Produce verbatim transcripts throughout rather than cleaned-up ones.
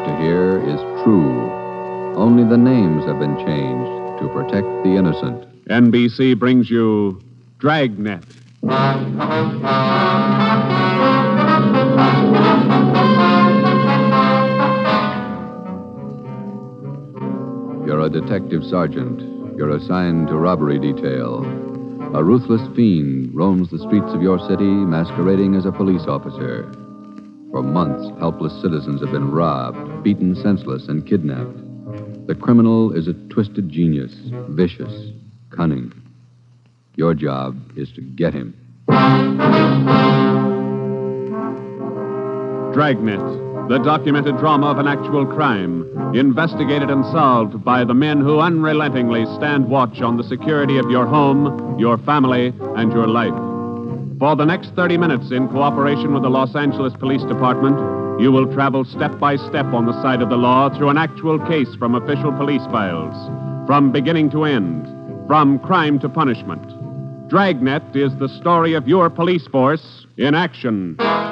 to hear is true. Only the names have been changed to protect the innocent. N B C brings you Dragnet. You're a detective sergeant. You're assigned to robbery detail. A ruthless fiend roams the streets of your city masquerading as a police officer. For months, helpless citizens have been robbed, beaten senseless, and kidnapped. The criminal is a twisted genius, vicious, cunning. Your job is to get him. Dragnet, the documented drama of an actual crime, investigated and solved by the men who unrelentingly stand watch on the security of your home, your family, and your life. For the next thirty minutes, in cooperation with the Los Angeles Police Department, you will travel step by step on the side of the law through an actual case from official police files, from beginning to end, from crime to punishment. Dragnet is the story of your police force in action.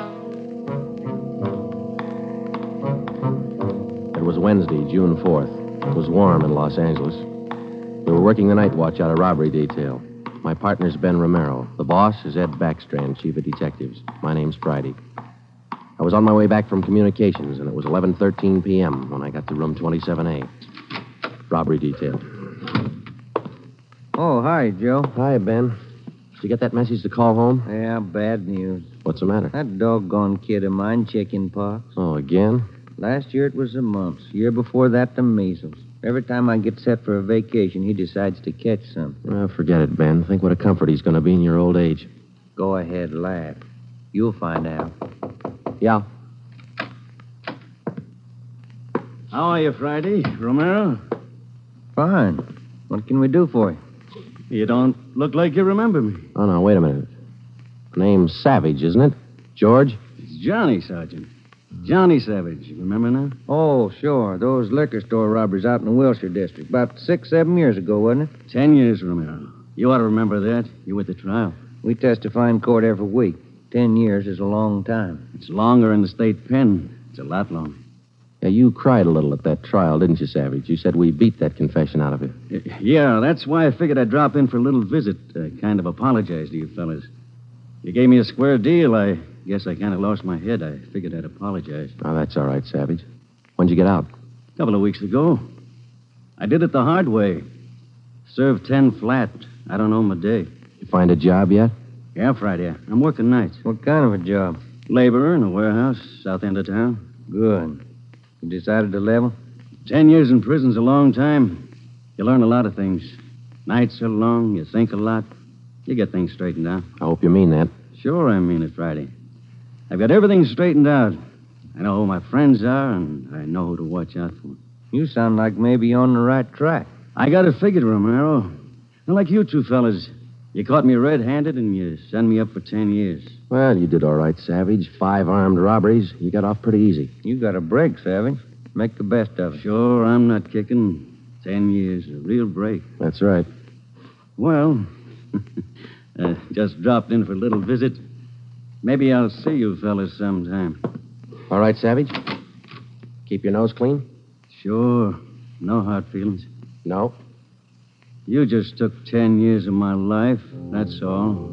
It was Wednesday, June fourth. It was warm in Los Angeles. We were working the night watch out of robbery detail. My partner's Ben Romero. The boss is Ed Backstrand, chief of detectives. My name's Friday. I was on my way back from communications, and it was eleven thirteen p.m. when I got to room twenty-seven A. Robbery detail. Oh, hi, Joe. Hi, Ben. Did you get that message to call home? Yeah, bad news. What's the matter? That doggone kid of mine, chicken pox. Oh, again? Last year it was the mumps. Year before that, the measles. Every time I get set for a vacation, he decides to catch something. Well, forget it, Ben. Think what a comfort he's going to be in your old age. Go ahead, laugh. You'll find out. Yeah. How are you, Friday? Romero? Fine. What can we do for you? You don't look like you remember me. Oh, no, wait a minute. Name's Savage, isn't it? George? It's Johnny, Sergeant. Johnny Savage. You remember now? Oh, sure. Those liquor store robberies out in the Wilshire district. About six, seven years ago, wasn't it? Ten years, Romero. You ought to remember that. You were at the trial. We testify in court every week. Ten years is a long time. It's longer in the state pen. It's a lot longer. Yeah, you cried a little at that trial, didn't you, Savage? You said we beat that confession out of you. Yeah, that's why I figured I'd drop in for a little visit. Uh, kind of apologize to you fellas. You gave me a square deal. I guess I kind of lost my head. I figured I'd apologize. Oh, that's all right, Savage. When'd you get out? A couple of weeks ago. I did it the hard way. Served ten flat. I don't know my day. You find a job yet? Yeah, Friday. I'm working nights. What kind of a job? Laborer in a warehouse, south end of town. Good. You decided to level? Ten years in prison's a long time. You learn a lot of things. Nights are long. You think a lot. You get things straightened out. I hope you mean that. Sure, I mean it, Friday. I've got everything straightened out. I know who my friends are, and I know who to watch out for. You sound like maybe you're on the right track. I got it figured, Romero. Not like you two fellas. You caught me red-handed, and you sent me up for ten years. Well, you did all right, Savage. Five armed robberies. You got off pretty easy. You got a break, Savage. Make the best of it. Sure, I'm not kicking. Ten years, a real break. That's right. Well, uh, just dropped in for a little visit. Maybe I'll see you fellas sometime. All right, Savage? Keep your nose clean? Sure. No hard feelings. No. You just took ten years of my life, that's all.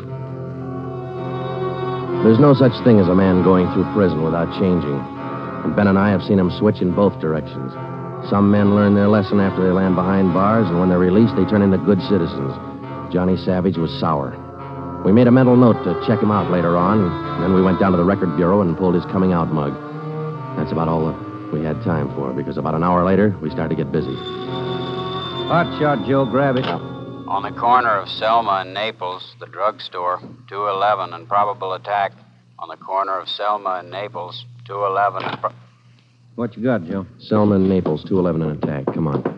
There's no such thing as a man going through prison without changing. And Ben and I have seen him switch in both directions. Some men learn their lesson after they land behind bars, and when they're released, they turn into good citizens. Johnny Savage was sour. We made a mental note to check him out later on, and then we went down to the record bureau and pulled his coming out mug. That's about all that we had time for, because about an hour later, we started to get busy. Hot shot, Joe. Grab it. On the corner of Selma and Naples, the drugstore, two eleven, and probable attack. On the corner of Selma and Naples, two eleven, and... Pro- What you got, Joe? Selma and Naples, two eleven and attack. Come on.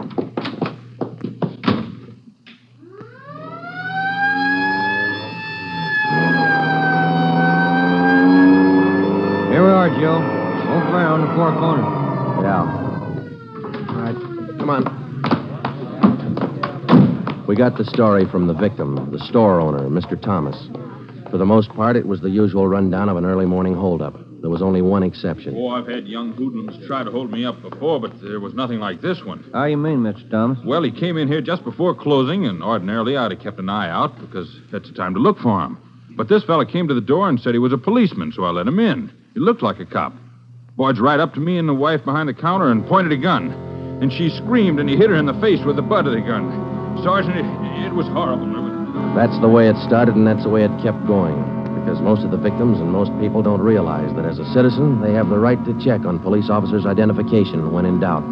Here we are, Joe. Over there on the four corners. Yeah. All right. Come on. We got the story from the victim, the store owner, Mister Thomas. For the most part, it was the usual rundown of an early morning holdup. There was only one exception. Oh, I've had young hoodlums try to hold me up before, but there was nothing like this one. How you mean, Mister Thomas? Well, he came in here just before closing, and ordinarily I'd have kept an eye out because that's the time to look for him. But this fella came to the door and said he was a policeman, so I let him in. He looked like a cop. Barged right up to me and the wife behind the counter and pointed a gun. And she screamed, and he hit her in the face with the butt of the gun. Sergeant, it, it was horrible. That's the way it started, and that's the way it kept going. Because most of the victims and most people don't realize that as a citizen, they have the right to check on police officers' identification when in doubt.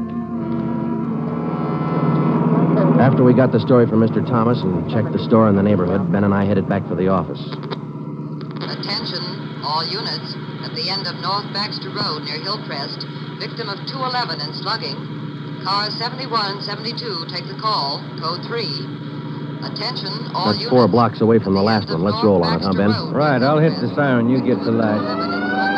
After we got the story from Mister Thomas and checked the store in the neighborhood, Ben and I headed back for the office. Attention, all units. At the end of North Baxter Road near Hillcrest, victim of two eleven in slugging. Car seventy-one seventy-two, take the call. Code three. Attention, all That's units. four blocks away from the last one. Let's roll on it, huh, Ben? Right, I'll hit the siren. You get the light.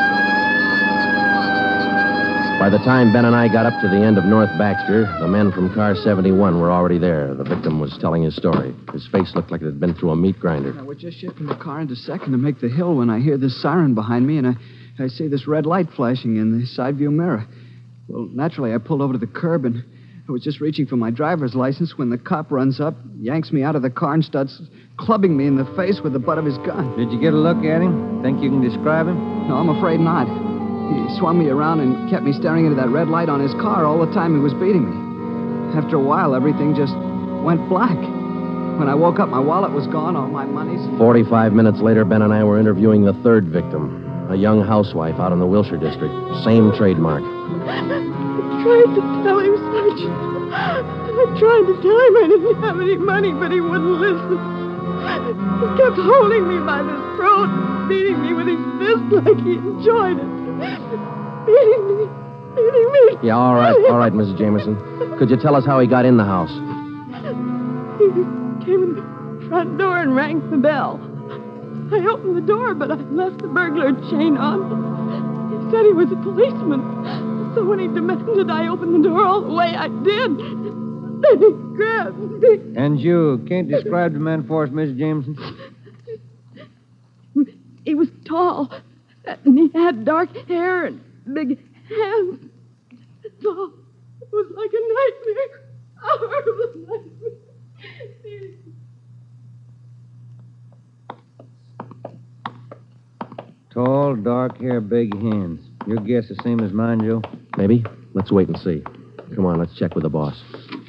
By the time Ben and I got up to the end of North Baxter, the men from car seventy-one were already there. The victim was telling his story. His face looked like it had been through a meat grinder. I was just shifting the car into second to make the hill when I hear this siren behind me, and I, I see this red light flashing in the side view mirror. Well, naturally, I pulled over to the curb, and I was just reaching for my driver's license when the cop runs up, yanks me out of the car, and starts clubbing me in the face with the butt of his gun. Did you get a look at him? Think you can describe him? No, I'm afraid not. He swung me around and kept me staring into that red light on his car all the time he was beating me. After a while, everything just went black. When I woke up, my wallet was gone, all my money's... Forty-five minutes later, Ben and I were interviewing the third victim, a young housewife out in the Wilshire district. Same trademark. I tried to tell him, Sergeant. I tried to tell him I didn't have any money, but he wouldn't listen. He kept holding me by the throat and beating me with his fist like he enjoyed it. Beating me. Beating me. Yeah, all right, all right, Missus Jameson. Could you tell us how he got in the house? He came in the front door and rang the bell. I opened the door, but I left the burglar chain on. He said he was a policeman. So when he demanded I open the door all the way, I did. Then he grabbed me. And you can't describe the man for us, Miss Jameson? He was tall, and he had dark hair and big hands. That's all. It was like a nightmare. A horrible nightmare. Tall, dark hair, big hands. Your guess the same as mine, Joe? Maybe. Let's wait and see. Come on, let's check with the boss.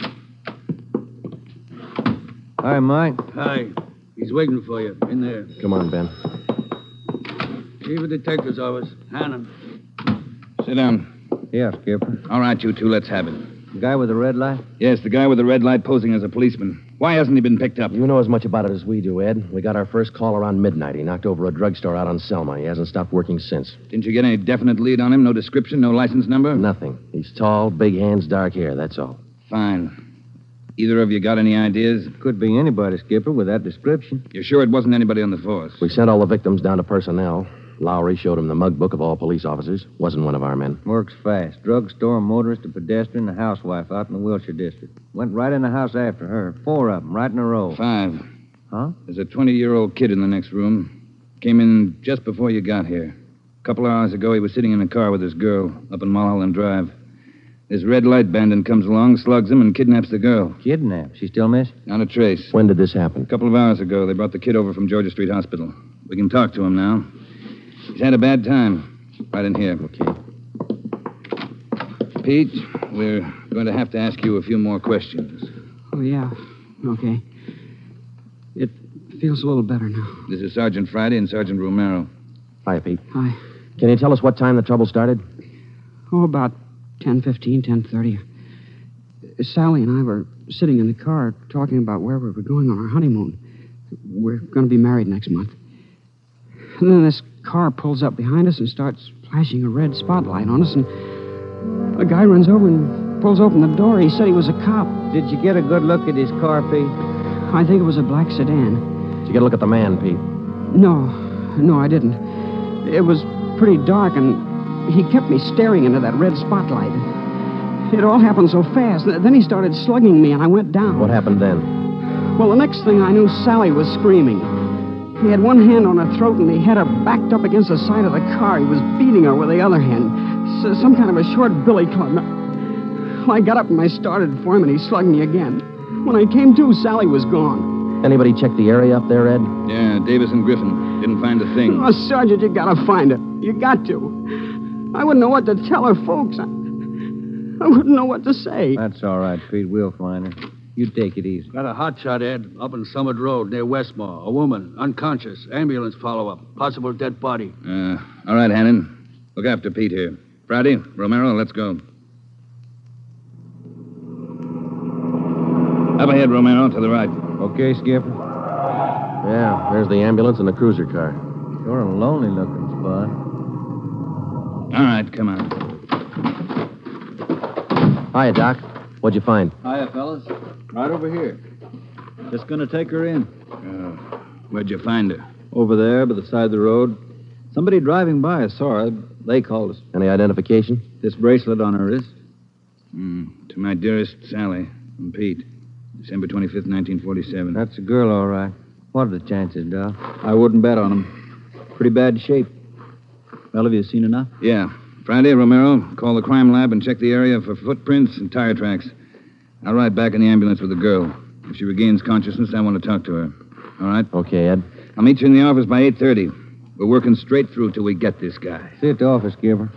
Hi, Mike. Hi. He's waiting for you in there. Come on, Ben. Chief of Detective's office. Hannon. Sit down. Yeah, Skipper. All right, you two, let's have it. The guy with the red light? Yes, the guy with the red light posing as a policeman. Why hasn't he been picked up? You know as much about it as we do, Ed. We got our first call around midnight. He knocked over a drugstore out on Selma. He hasn't stopped working since. Didn't you get any definite lead on him? No description, no license number? Nothing. He's tall, big hands, dark hair, that's all. Fine. Either of you got any ideas? Could be anybody, Skipper, with that description. You're sure it wasn't anybody on the force? We sent all the victims down to personnel. Lowry showed him the mug book of all police officers. Wasn't one of our men. Works fast. Drugstore, a motorist, a pedestrian, a housewife out in the Wilshire district. Went right in the house after her. Four of them, right in a row. Five. Huh? There's a twenty-year-old kid in the next room. Came in just before you got here. A couple of hours ago, he was sitting in a car with his girl up in Mulholland Drive. This red light bandit comes along, slugs him, and kidnaps the girl. Kidnapped? She still missing? Not a trace. When did this happen? A couple of hours ago. They brought the kid over from Georgia Street Hospital. We can talk to him now. He's had a bad time. Right in here. Okay. Pete, we're going to have to ask you a few more questions. Oh, yeah. Okay. It feels a little better now. This is Sergeant Friday and Sergeant Romero. Hi, Pete. Hi. Can you tell us what time the trouble started? Oh, about ten fifteen, ten thirty. Sally and I were sitting in the car talking about where we were going on our honeymoon. We're going to be married next month. And then this car pulls up behind us and starts flashing a red spotlight on us, and a guy runs over and pulls open the door. He said he was a cop. Did you get a good look at his car, Pete? I think it was a black sedan. Did you get a look at the man, Pete? No, no, I didn't. It was pretty dark, and he kept me staring into that red spotlight. It all happened so fast. Then he started slugging me, and I went down. What happened then? Well, the next thing I knew, Sally was screaming. He had one hand on her throat, and he had her backed up against the side of the car. He was beating her with the other hand. S- some kind of a short billy club. Well, I got up and I started for him, and he slugged me again. When I came to, Sally was gone. Anybody check the area up there, Ed? Yeah, Davis and Griffin. Didn't find a thing. Oh, Sergeant, you gotta find her. You got to. I wouldn't know what to tell her folks. I, I wouldn't know what to say. That's all right, Pete. We'll find her. You take it easy. Got a hot shot, Ed, up on Summit Road near Westmore. A woman, unconscious. Ambulance follow-up. Possible dead body. Uh, all right, Hannon. Look after Pete here. Friday, Romero, let's go. Up ahead, Romero, to the right. Okay, Skipper. Yeah, there's the ambulance and the cruiser car. Sure a lonely-looking spot. All right, come on. Hiya, Doc. What'd you find? Hiya, fellas. Right over here. Just gonna take her in. Uh, where'd you find her? Over there, by the side of the road. Somebody driving by saw her. They called us. Any identification? This bracelet on her wrist. Mm, to my dearest Sally from Pete. December twenty-fifth, nineteen forty-seven. That's a girl, all right. What are the chances, Doc? I wouldn't bet on them. Pretty bad shape. Well, have you seen enough? Yeah. Friday, Romero, call the crime lab and check the area for footprints and tire tracks. I'll ride back in the ambulance with the girl. If she regains consciousness, I want to talk to her. All right? Okay, Ed. I'll meet you in the office by eight thirty. We're working straight through till we get this guy. See you at the office, Skipper.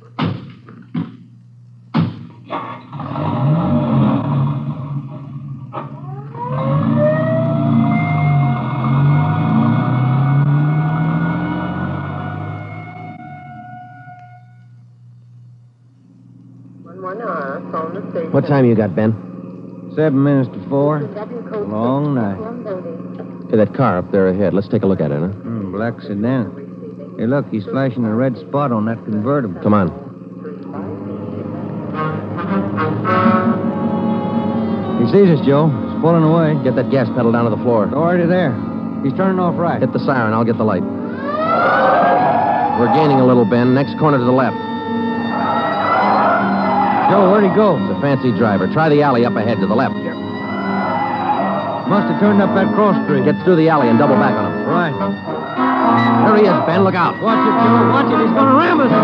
What time you got, Ben? Seven minutes to four. Long night. Hey, that car up there ahead. Let's take a look at it, huh? Mm, black sedan. Hey, look, he's flashing a red spot on that convertible. Come on. He sees us, Joe. He's pulling away. Get that gas pedal down to the floor. Already there. He's turning off right. Hit the siren. I'll get the light. We're gaining a little, Ben. Next corner to the left. Joe, where'd he go? It's a fancy driver. Try the alley up ahead to the left. Must have turned up that cross street. Get through the alley and double back on him. Right. There he is, Ben. Look out. Watch it, Joe. Watch it. He's going to ram us.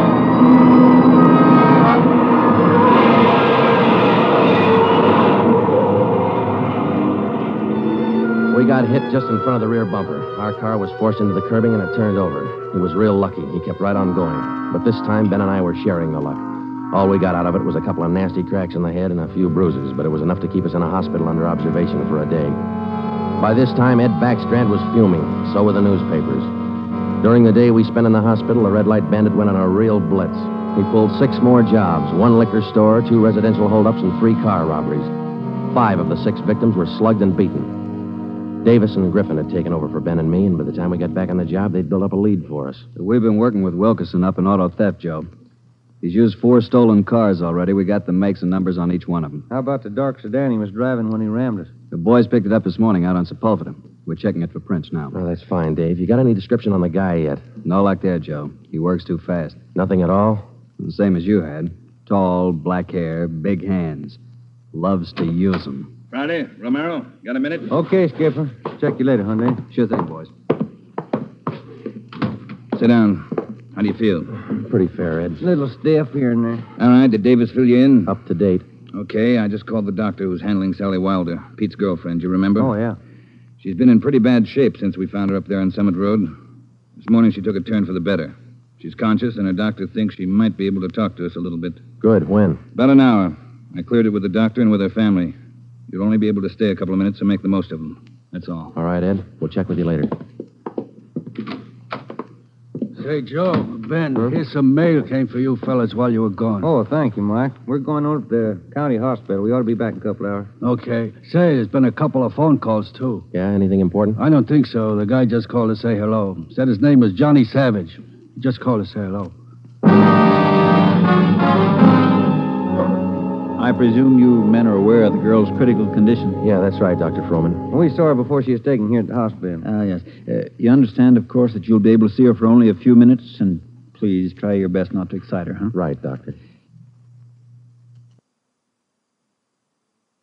We got hit just in front of the rear bumper. Our car was forced into the curbing and it turned over. He was real lucky. He kept right on going. But this time, Ben and I were sharing the luck. All we got out of it was a couple of nasty cracks in the head and a few bruises, but it was enough to keep us in a hospital under observation for a day. By this time, Ed Backstrand was fuming. So were the newspapers. During the day we spent in the hospital, the Red Light Bandit went on a real blitz. He pulled six more jobs, one liquor store, two residential holdups, and three car robberies. Five of the six victims were slugged and beaten. Davis and Griffin had taken over for Ben and me, and by the time we got back on the job, they'd built up a lead for us. We've been working with Wilkerson up in auto theft, Joe. He's used four stolen cars already. We got the makes and numbers on each one of them. How about the dark sedan he was driving when he rammed us? The boys picked it up this morning out on Sepulveda. We're checking it for prints now. Oh, that's fine, Dave. You got any description on the guy yet? No luck there, Joe. He works too fast. Nothing at all? The same as you had. Tall, black hair, big hands. Loves to use them. Friday, Romero, got a minute? Okay, Skipper. Check you later, Hyundai. Sure thing, boys. Sit down. How do you feel? Pretty fair, Ed. Little stiff here and there. All right, did Davis fill you in? Up to date. Okay, I just called the doctor who's handling Sally Wilder, Pete's girlfriend, you remember? Oh, yeah. She's been in pretty bad shape since we found her up there on Summit Road. This morning she took a turn for the better. She's conscious, and her doctor thinks she might be able to talk to us a little bit. Good. When? About an hour. I cleared it with the doctor and with her family. You'll only be able to stay a couple of minutes, so make the most of them. That's all. All right, Ed. We'll check with you later. Say, Joe, Ben, huh? Here's some mail came for you fellas while you were gone. Oh, thank you, Mike. We're going over to the county hospital. We ought to be back in a couple hours. Okay. Say, there's been a couple of phone calls, too. Yeah, anything important? I don't think so. The guy just called to say hello. Said his name was Johnny Savage. He just called to say hello. I presume you men are aware of the girl's critical condition. Yeah, that's right, Doctor Froman. We saw her before she was taken here at the hospital. Ah, yes. Uh, you understand, of course, that you'll be able to see her for only a few minutes, and please try your best not to excite her, huh? Right, Doctor.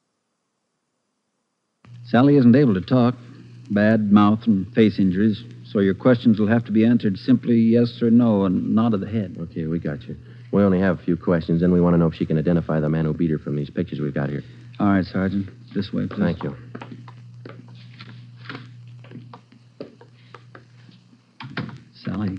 Sally isn't able to talk. Bad mouth and face injuries. So your questions will have to be answered simply yes or no and nod of the head. Okay, we got you. We only have a few questions, and we want to know if she can identify the man who beat her from these pictures we've got here. All right, Sergeant. This way, please. Thank you. Sally.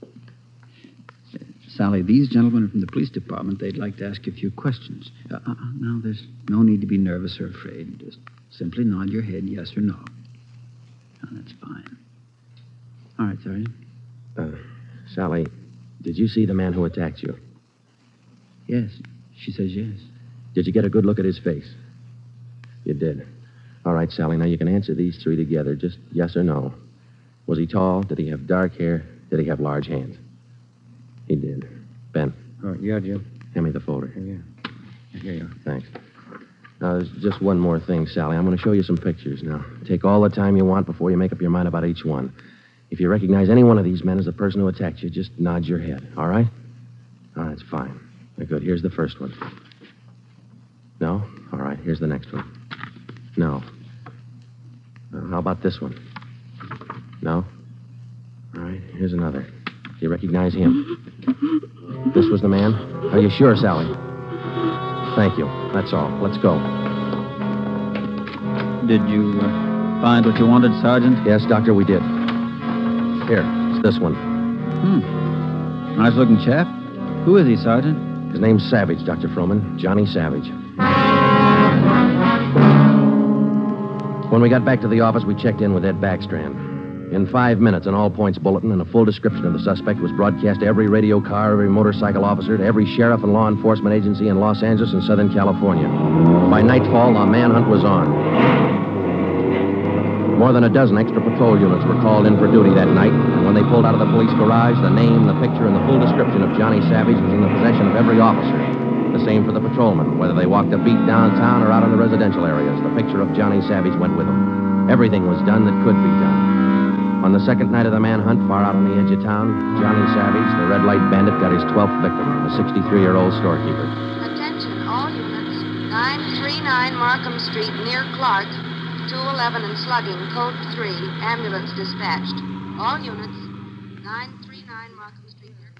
Sally, these gentlemen are from the police department. They'd like to ask you a few questions. Uh, uh, now, there's no need to be nervous or afraid. Just simply nod your head yes or no. Oh, that's fine. All right, Sergeant. Uh, Sally, did you see the man who attacked you? Yes. She says yes. Did you get a good look at his face? You did. All right, Sally, now you can answer these three together. Just yes or no. Was he tall? Did he have dark hair? Did he have large hands? He did. Ben. Oh, yeah, Jim. Hand me the folder. Yeah. Here you are. Thanks. Now, there's just one more thing, Sally. I'm going to show you some pictures. Now, take all the time you want before you make up your mind about each one. If you recognize any one of these men as the person who attacked you, just nod your head, all right? All right, it's fine. Good. Here's the first one. No? All right, here's the next one. No. Uh, how about this one? No? All right, here's another. Do you recognize him? This was the man? Are you sure, Sally? Thank you. That's all. Let's go. Did you uh, find what you wanted, Sergeant? Yes, Doctor, we did. Here, it's this one. Hmm. Nice-looking chap. Who is he, Sergeant? His name's Savage, Doctor Froman. Johnny Savage. When we got back to the office, we checked in with Ed Backstrand. In five minutes, an all-points bulletin and a full description of the suspect was broadcast to every radio car, every motorcycle officer, to every sheriff and law enforcement agency in Los Angeles and Southern California. By nightfall, the manhunt was on. More than a dozen extra patrol units were called in for duty that night, and when they pulled out of the police garage, the name, the picture, and the full description of Johnny Savage was in the possession of every officer. The same for the patrolmen, whether they walked a beat downtown or out in the residential areas. The picture of Johnny Savage went with them. Everything was done that could be done. On the second night of the manhunt, far out on the edge of town, Johnny Savage, the red light bandit, got his twelfth victim, a sixty-three-year-old storekeeper. Attention, all units. nine thirty-nine Markham Street, near Clark. two eleven and slugging, code three. Ambulance dispatched. All units. nine thirty-nine Markham Street, near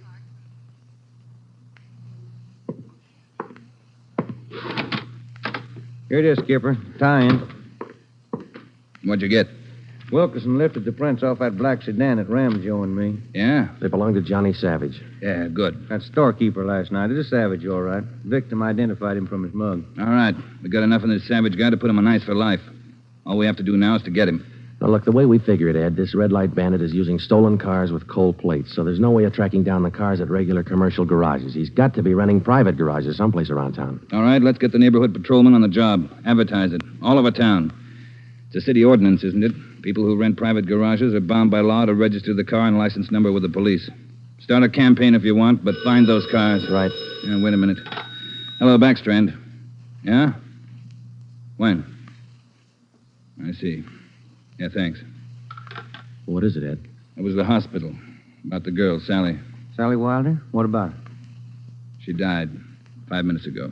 Clark. Here it is, Skipper. Tie-in. What'd you get? Wilkerson lifted the prints off that black sedan that rammed Joe and me. Yeah? They belong to Johnny Savage. Yeah, good. That storekeeper last night. It is Savage, all right. Victim identified him from his mug. All right. We got enough on this Savage guy to put him on ice for life. All we have to do now is to get him. Now, look, the way we figure it, Ed, this red light bandit is using stolen cars with cold plates, so there's no way of tracking down the cars at regular commercial garages. He's got to be renting private garages someplace around town. All right, let's get the neighborhood patrolman on the job. Advertise it. All over town. It's a city ordinance, isn't it? People who rent private garages are bound by law to register the car and license number with the police. Start a campaign if you want, but find those cars. Right. Yeah, wait a minute. Hello, Backstrand. Yeah? When? I see. Yeah, thanks. What is it, Ed? It was the hospital. About the girl, Sally. Sally Wilder? What about her? She died five minutes ago.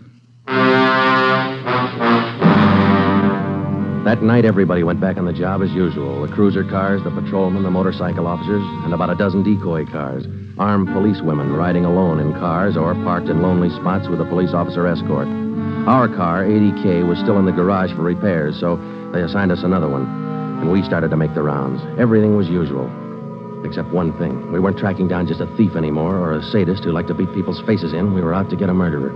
That night, everybody went back on the job as usual. The cruiser cars, the patrolmen, the motorcycle officers, and about a dozen decoy cars. Armed policewomen riding alone in cars or parked in lonely spots with a police officer escort. Our car, eighty K, was still in the garage for repairs, so they assigned us another one. And we started to make the rounds. Everything was usual. Except one thing. We weren't tracking down just a thief anymore or a sadist who liked to beat people's faces in. We were out to get a murderer.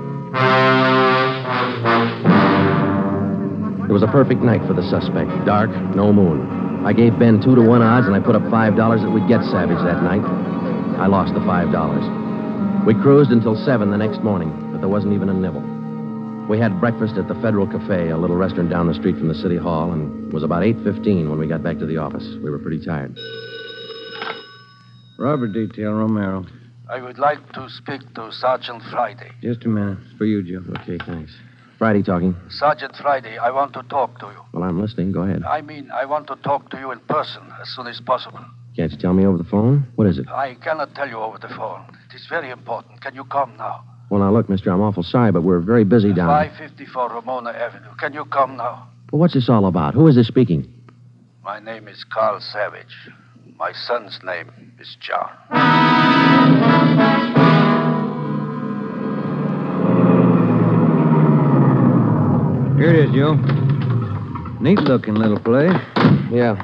It was a perfect night for the suspect. Dark, no moon. I gave Ben two to one odds, and I put up five dollars that we'd get Savage that night. I lost the five dollars. We cruised until seven the next morning, but there wasn't even a nibble. We had breakfast at the Federal Cafe, a little restaurant down the street from the city hall, and it was about eight fifteen when we got back to the office. We were pretty tired. Robber detail, Romero. I would like to speak to Sergeant Friday. Just a minute. It's for you, Joe. Okay, thanks. Friday talking. Sergeant Friday, I want to talk to you. Well, I'm listening. Go ahead. I mean, I want to talk to you in person as soon as possible. Can't you tell me over the phone? What is it? I cannot tell you over the phone. It is very important. Can you come now? Well, now, look, mister, I'm awful sorry, but we're very busy down five fifty-four Ramona Avenue. Can you come now? Well, what's this all about? Who is this speaking? My name is Carl Savage. My son's name is John. Here it is, Joe. Neat-looking little place. Yeah.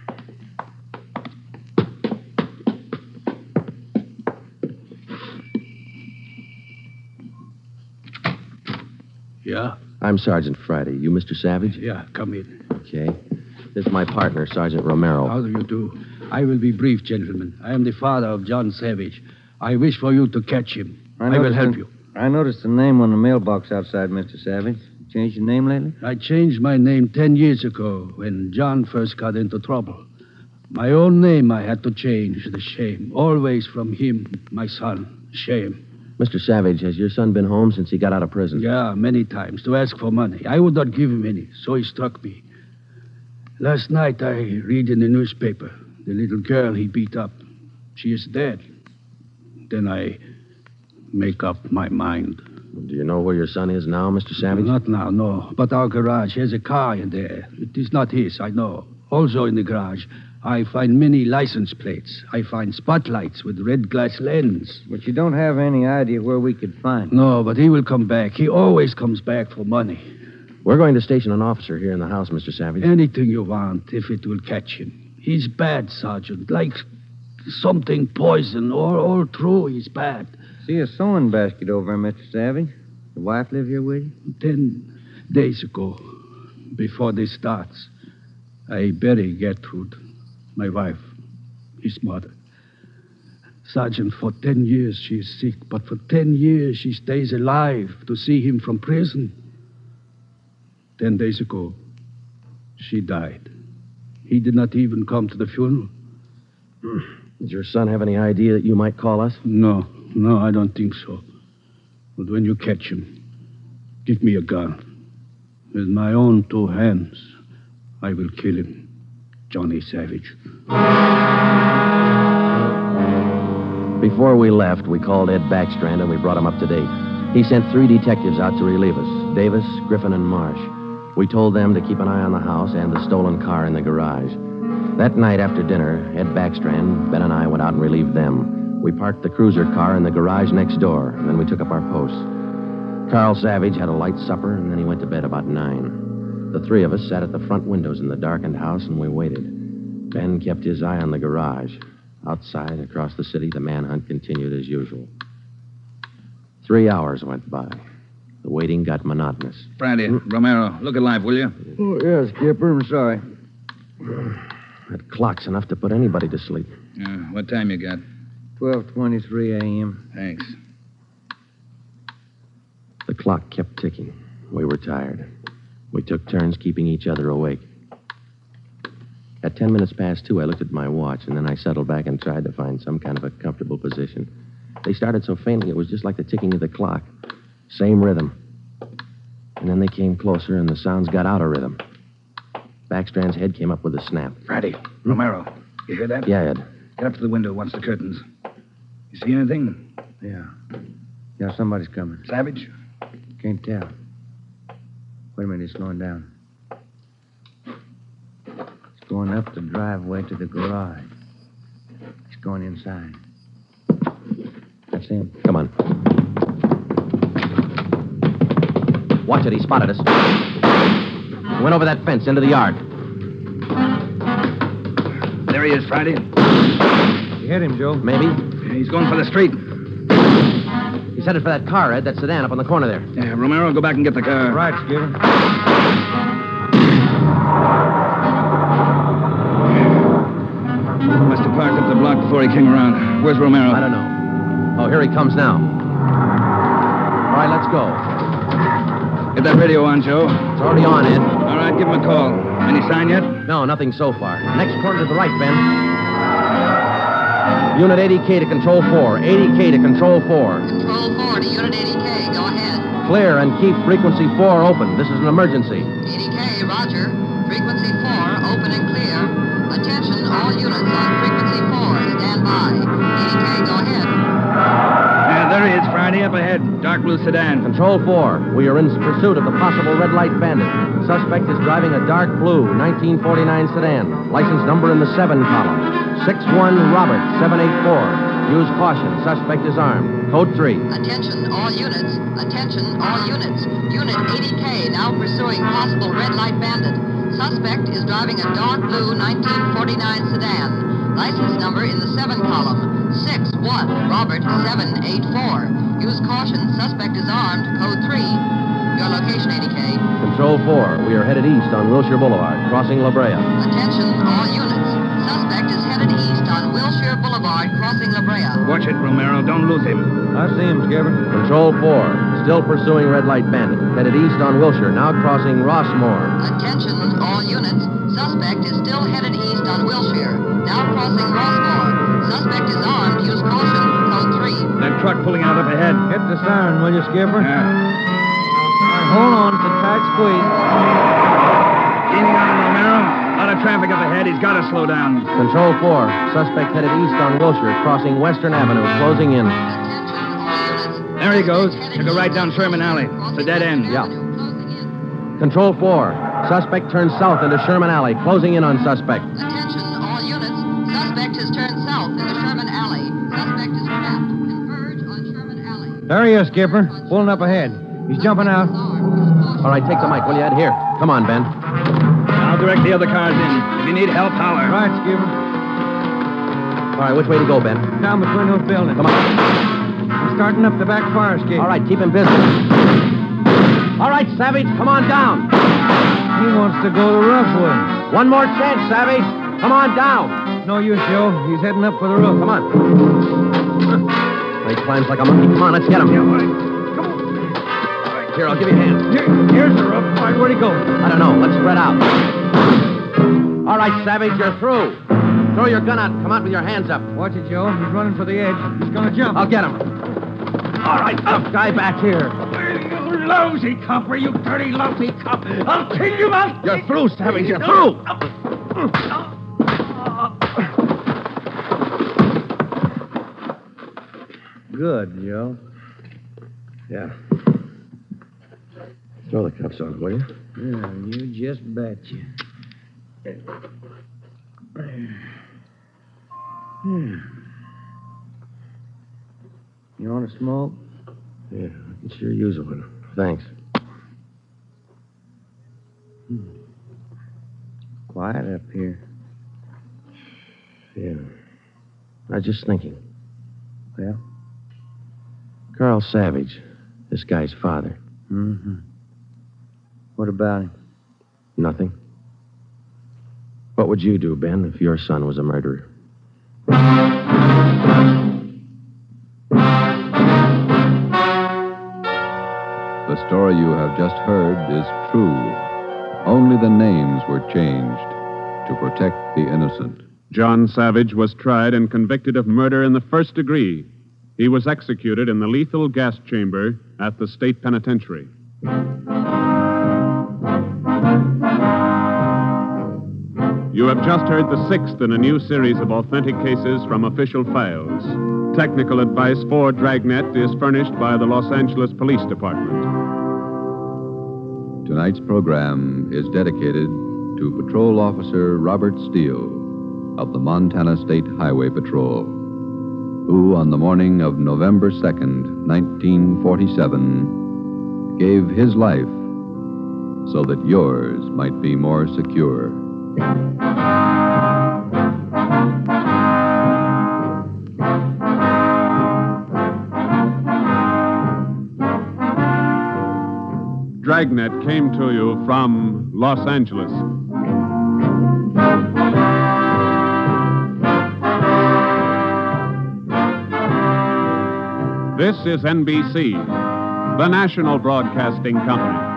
Yeah? I'm Sergeant Friday. You Mister Savage? Yeah, come in. Okay. This is my partner, Sergeant Romero. How do you do? I will be brief, gentlemen. I am the father of John Savage. I wish for you to catch him. I, will help the, you. I noticed the name on the mailbox outside, Mister Savage. Changed your name lately? I changed my name ten years ago when John first got into trouble. My own name I had to change. The shame. Always from him, my son. Shame. Mister Savage, has your son been home since he got out of prison? Yeah, many times to ask for money. I would not give him any, so he struck me. Last night I read in the newspaper the little girl he beat up. She is dead. Then I make up my mind. Do you know where your son is now, Mister Savage? Not now, no. But our garage has a car in there. It is not his, I know. Also in the garage, I find many license plates. I find spotlights with red glass lens. But you don't have any idea where we could find him. No, but he will come back. He always comes back for money. We're going to station an officer here in the house, Mister Savage. Anything you want, if it will catch him. He's bad, Sergeant. Like something poison. All, all through, he's bad. See a sewing basket over there, Mister Savage. The wife live here with you? Ten days ago, before this starts, I bury Gertrude, my wife, his mother. Sergeant, for ten years she is sick, but for ten years she stays alive to see him from prison. Ten days ago, she died. He did not even come to the funeral. Did your son have any idea that you might call us? No, no, I don't think so. But when you catch him, give me a gun. With my own two hands, I will kill him. Johnny Savage. Before we left, we called Ed Backstrand and we brought him up to date. He sent three detectives out to relieve us, Davis, Griffin, and Marsh. We told them to keep an eye on the house and the stolen car in the garage. That night after dinner, Ed Backstrand, Ben, and I went out and relieved them. We parked the cruiser car in the garage next door, and then we took up our posts. Carl Savage had a light supper, and then he went to bed about nine. The three of us sat at the front windows in the darkened house, and we waited. Ben kept his eye on the garage. Outside, across the city, the manhunt continued as usual. Three hours went by. The waiting got monotonous. Friday, Romero, look alive, will you? Oh, yes, Skipper. I'm sorry. That clock's enough to put anybody to sleep. Uh, what time you got? twelve twenty-three a.m. Thanks. The clock kept ticking. We were tired. We took turns keeping each other awake. At ten minutes past two, I looked at my watch, and then I settled back and tried to find some kind of a comfortable position. They started so faintly, it was just like the ticking of the clock. Same rhythm. And then they came closer, and the sounds got out of rhythm. Backstrand's head came up with a snap. Friday, Romero, you hear that? Yeah, Ed. Get up to the window, watch the curtains. You see anything? Yeah. Yeah, somebody's coming. Savage? Can't tell. Wait a minute, he's slowing down. He's going up the driveway to the garage. He's going inside. That's him. Come on. Watch it, he spotted us. He went over that fence into the yard. There he is, Friday. You hit him, Joe? Maybe. Yeah, he's going for the street. He's headed for that car, Ed, that sedan up on the corner there. Yeah, Romero, go back and get the car. Right, Skipper. Must have parked up the block before he came around. Where's Romero? I don't know. Oh, here he comes now. All right, let's go. Get that radio on, Joe. It's already on, Ed. All right, give him a call. Any sign yet? No, nothing so far. Next corner to the right, Ben. Unit eighty K to Control four. eighty K to Control four. Control four to Unit eighty K. Go ahead. Clear and keep frequency four open. This is an emergency. eighty K, roger. Frequency four, open and clear. Attention, all units on frequency four. Stand by. eighty K, go ahead. Yeah, there he is, Friday. party up ahead. Dark blue sedan. Control four, we are in pursuit of the possible red light bandit. Suspect is driving a dark blue nineteen forty-nine sedan. License number in the seven column. six one Robert seven eight four. Use caution. Suspect is armed. Code three. Attention, all units. Attention, all units. Unit eighty K now pursuing possible red light bandit. Suspect is driving a dark blue nineteen forty-nine sedan. License number in the seven column. six one Robert seven eight four. Use caution. Suspect is armed. Code three. Your location, eighty K. Control four, we are headed east on Wilshire Boulevard, crossing La Brea. Attention, all units. Suspect is headed east on Wilshire Boulevard, crossing La Brea. Watch it, Romero. Don't lose him. I see him, Skipper. Control four, still pursuing red light bandit. Headed east on Wilshire, now crossing Rossmore. Attention, all units. Suspect is still headed east on Wilshire, now crossing Rossmore. Suspect is armed. Use caution. Code three. That truck pulling out up ahead. Hit the siren, will you, Skipper? Yeah. Hold on, it's a tight squeeze. Gaining on him, Romero. A lot of traffic up ahead. He's got to slow down. Control four, suspect headed east on Wilshire, crossing Western Avenue, closing in. There he goes. Took a right down Sherman Alley. It's a dead end. Yeah. Control four, suspect turns south into Sherman Alley, closing in on suspect. Attention, all units. Suspect has turned south into Sherman Alley. Suspect is trapped. Converge on Sherman Alley. There he is, Skipper. Pulling up ahead. He's jumping out. All right, take the mic, will you, Ed? Here. Come on, Ben. I'll direct the other cars in. If you need help, holler. Right, Skipper. All right, which way to go, Ben? Down between those buildings. Come on. He's starting up the back fire escape. All right, keep him busy. All right, Savage, come on down. He wants to go to Roughwood. One more chance, Savage. Come on down. No use, Joe. He's heading up for the roof. Come on. He climbs like a monkey. Come on, let's get him. Yeah, all right. Here, I'll give you a hand. Here, here's the roof. All right, where'd he go? I don't know. Let's spread out. All right, Savage, you're through. Throw your gun out and come out with your hands up. Watch it, Joe. He's running for the edge. He's going to jump. I'll get him. All right, up, guy back here. You lousy copper, you dirty, lousy cop. I'll kill you, I'll... You're through, Savage. You're through. Good, Joe. Yeah. Throw the cuffs on, will you? Yeah, you just betcha. Hmm. You want to smoke? Yeah, I can sure use one. Thanks. Hmm. Quiet up here. Yeah. I was just thinking. Well? Carl Savage, this guy's father. Mm-hmm. What about him? Nothing. What would you do, Ben, if your son was a murderer? The story you have just heard is true. Only the names were changed to protect the innocent. John Savage was tried and convicted of murder in the first degree. He was executed in the lethal gas chamber at the state penitentiary. You have just heard the sixth in a new series of authentic cases from official files. Technical advice for Dragnet is furnished by the Los Angeles Police Department. Tonight's program is dedicated to Patrol Officer Robert Steele of the Montana State Highway Patrol, who on the morning of November second, nineteen forty-seven, gave his life so that yours might be more secure. Dragnet came to you from Los Angeles. This is N B C, the national broadcasting company.